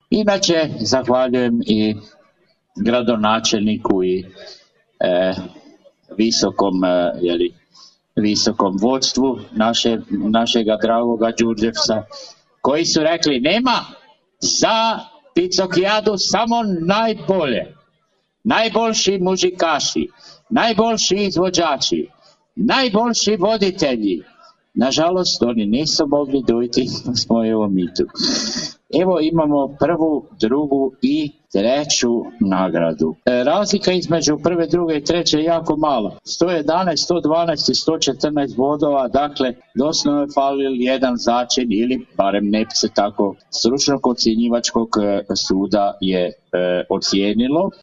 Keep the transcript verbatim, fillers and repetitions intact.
Inače, zahvaljujem i gradonačelniku i e, visokom, e, jeli, visokom vodstvu naše, našega dragoga Đurđevca, koji su rekli nema za Picokijadu samo najbolje, najboljši muzikaši, najboljši izvođači, najboljši voditelji. Nažalost, oni nisu mogli dojti s mojevom mitu. Evo imamo prvu, drugu i treću nagradu. E, razlika između prve, druge i treće je jako mala. sto jedanaest, sto dvanaest i sto četrnaest bodova, dakle, doslovno je falil jedan začin ili barem ne se tako stručnog ocjenjivačkog suda je e, ocijenilo.